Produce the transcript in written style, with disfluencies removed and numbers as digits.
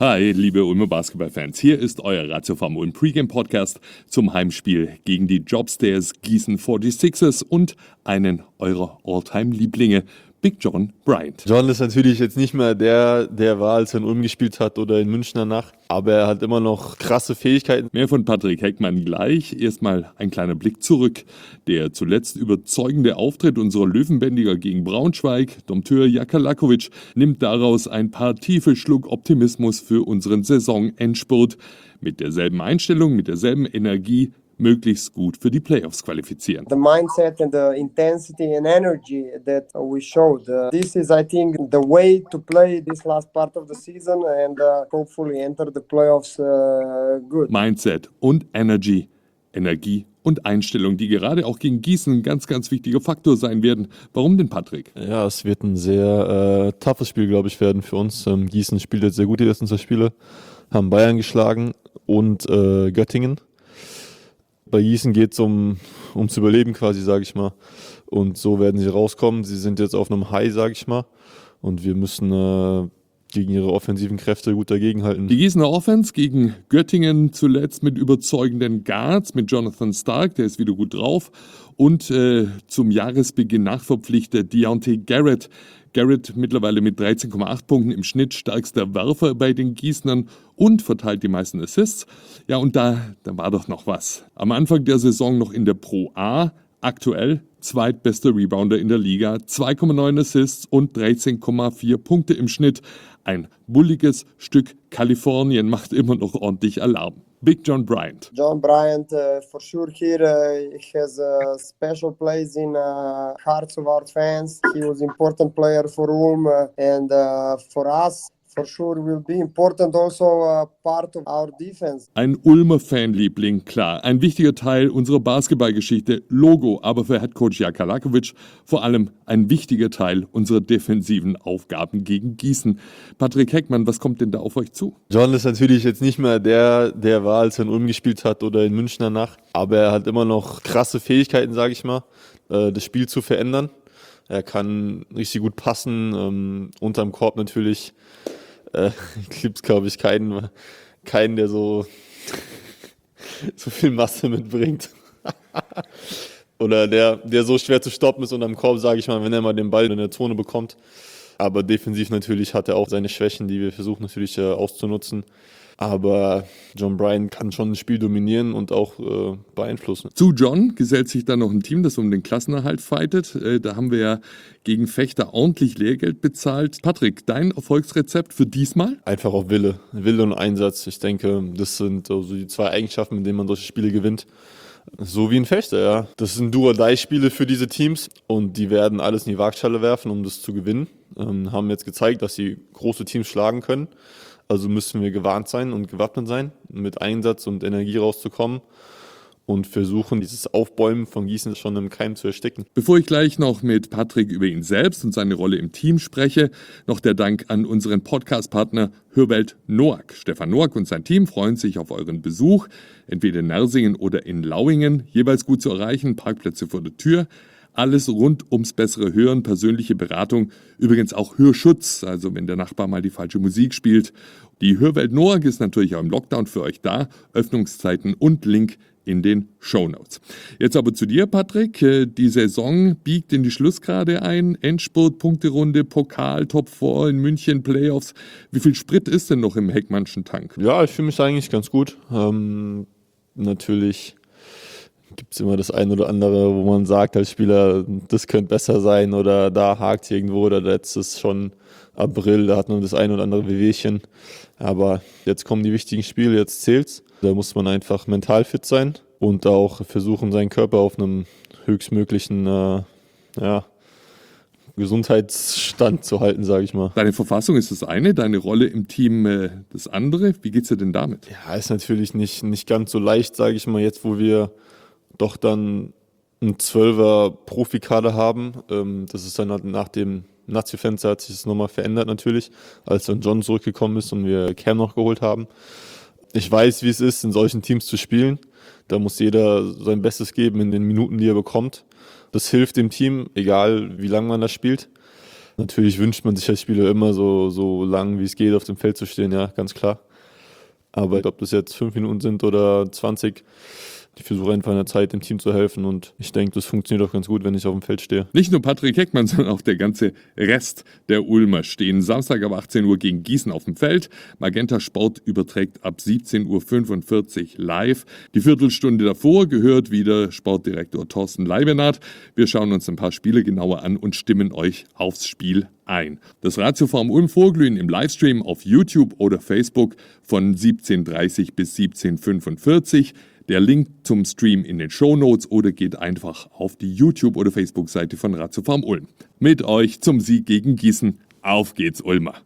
Hi, liebe Ulmer Basketballfans, hier ist euer Ratio vom Ulm Pregame Podcast zum Heimspiel gegen die Jobstairs Gießen 46ers und einen eurer All-Time-Lieblinge, Big John Bryant. John ist natürlich jetzt nicht mehr der war, als er in Ulm gespielt hat oder in München danach, aber er hat immer noch krasse Fähigkeiten. Mehr von Patrick Heckmann gleich. Erstmal ein kleiner Blick zurück. Der zuletzt überzeugende Auftritt unserer Löwenbändiger gegen Braunschweig, Dompteur Jakalakovic, nimmt daraus ein paar tiefe Schluck Optimismus für unseren Saisonendspurt. Mit derselben Einstellung, mit derselben Energie möglichst gut für die Playoffs qualifizieren. The mindset and the intensity and energy that we showed. This is, I think, the way to play this last part of the season and hopefully enter the playoffs good. Mindset und Energie und Einstellung, die gerade auch gegen Gießen ein ganz, ganz wichtiger Faktor sein werden. Warum denn, Patrick? Ja, es wird ein sehr toughes Spiel, glaube ich, werden für uns. Gießen spielt jetzt sehr gut die letzten 2 Spiele, haben Bayern geschlagen und Göttingen. Bei Gießen geht es ums Überleben quasi, sage ich mal. Und so werden sie rauskommen. Sie sind jetzt auf einem High, sage ich mal. Und wir müssen gegen ihre offensiven Kräfte gut dagegenhalten. Die Gießener Offense gegen Göttingen zuletzt mit überzeugenden Guards, mit Jonathan Stark, der ist wieder gut drauf. Und zum Jahresbeginn nachverpflichtet Deontay Garrett. Garrett mittlerweile mit 13,8 Punkten im Schnitt, stärkster Werfer bei den Gießnern und verteilt die meisten Assists. Ja, und da war doch noch was. Am Anfang der Saison noch in der Pro A, aktuell zweitbester Rebounder in der Liga, 2,9 Assists und 13,4 Punkte im Schnitt. Ein bulliges Stück Kalifornien macht immer noch ordentlich Alarm. Big John Bryant. John Bryant, for sure here, has a special place in hearts of our fans. He was an important player for Ulm and for us. For sure will be important also part of our defense. Ein Ulmer Fanliebling, klar. Ein wichtiger Teil unserer Basketballgeschichte, Logo, aber für Headcoach Jakalakovic vor allem ein wichtiger Teil unserer defensiven Aufgaben gegen Gießen. Patrick Heckmann, was kommt denn da auf euch zu? John ist natürlich jetzt nicht mehr der war, als er in Ulm gespielt hat oder in München danach, aber er hat immer noch krasse Fähigkeiten, sage ich mal, das Spiel zu verändern. Er kann richtig gut passen, unterm Korb natürlich. Gibt es, glaube ich, keinen, der so viel Masse mitbringt. Oder der so schwer zu stoppen ist unterm Korb, sage ich mal, wenn er mal den Ball in der Zone bekommt. Aber defensiv natürlich hat er auch seine Schwächen, die wir versuchen natürlich auszunutzen. Aber John Bryant kann schon das Spiel dominieren und auch beeinflussen. Zu John gesellt sich dann noch ein Team, das um den Klassenerhalt fightet. Da haben wir ja gegen Fechter ordentlich Lehrgeld bezahlt. Patrick, dein Erfolgsrezept für diesmal? Einfach auf Wille und Einsatz. Ich denke, das sind also die 2 Eigenschaften, mit denen man solche Spiele gewinnt. So wie ein Fechter, ja. Das sind Do-or-Die-Spiele für diese Teams und die werden alles in die Waagschale werfen, um das zu gewinnen. Haben jetzt gezeigt, dass sie große Teams schlagen können. Also müssen wir gewarnt sein und gewappnet sein, mit Einsatz und Energie rauszukommen und versuchen, dieses Aufbäumen von Gießen schon im Keim zu ersticken. Bevor ich gleich noch mit Patrick über ihn selbst und seine Rolle im Team spreche, noch der Dank an unseren Podcast-Partner Hörwelt Noack. Stefan Noack und sein Team freuen sich auf euren Besuch, entweder in Nersingen oder in Lauingen, jeweils gut zu erreichen, Parkplätze vor der Tür. Alles rund ums bessere Hören, persönliche Beratung, übrigens auch Hörschutz, also wenn der Nachbar mal die falsche Musik spielt. Die Hörwelt Noack ist natürlich auch im Lockdown für euch da, Öffnungszeiten und Link in den Shownotes. Jetzt aber zu dir, Patrick. Die Saison biegt in die Schlussgrade ein, Endspurt, Punkterunde, Pokal, Top 4 in München, Playoffs. Wie viel Sprit ist denn noch im Heckmannschen Tank? Ja, ich fühle mich eigentlich ganz gut. Natürlich gibt es immer das eine oder andere, wo man sagt als Spieler, das könnte besser sein oder da hakt es irgendwo oder jetzt ist schon April, da hat man das eine oder andere Wehwehchen. Aber jetzt kommen die wichtigen Spiele, jetzt zählt's. Da muss man einfach mental fit sein und auch versuchen, seinen Körper auf einem höchstmöglichen Gesundheitsstand zu halten, sage ich mal. Deine Verfassung ist das eine, deine Rolle im Team das andere. Wie geht's dir denn damit? Ja, ist natürlich nicht ganz so leicht, sage ich mal, jetzt wo wir doch dann einen 12er Profikader haben. Das ist dann nach dem Nazi-Fenster hat sich das nochmal verändert natürlich, als dann John zurückgekommen ist und wir Cam noch geholt haben. Ich weiß, wie es ist, in solchen Teams zu spielen. Da muss jeder sein Bestes geben in den Minuten, die er bekommt. Das hilft dem Team, egal wie lange man das spielt. Natürlich wünscht man sich als Spieler immer so lang wie es geht auf dem Feld zu stehen, ja, ganz klar. Aber ob das jetzt 5 Minuten sind oder 20, ich versuche einfach in der Zeit dem Team zu helfen und ich denke, das funktioniert auch ganz gut, wenn ich auf dem Feld stehe. Nicht nur Patrick Heckmann, sondern auch der ganze Rest der Ulmer stehen Samstag ab 18 Uhr gegen Gießen auf dem Feld. Magenta Sport überträgt ab 17.45 Uhr live. Die Viertelstunde davor gehört wieder Sportdirektor Thorsten Leibenhardt. Wir schauen uns ein paar Spiele genauer an und stimmen euch aufs Spiel ein. Das Ratio Farm Ulm Vorglühen im Livestream auf YouTube oder Facebook von 17.30 bis 17.45 Uhr. Der Link zum Stream in den Shownotes oder geht einfach auf die YouTube- oder Facebook-Seite von Ratio Farm Ulm. Mit euch zum Sieg gegen Gießen. Auf geht's, Ulmer!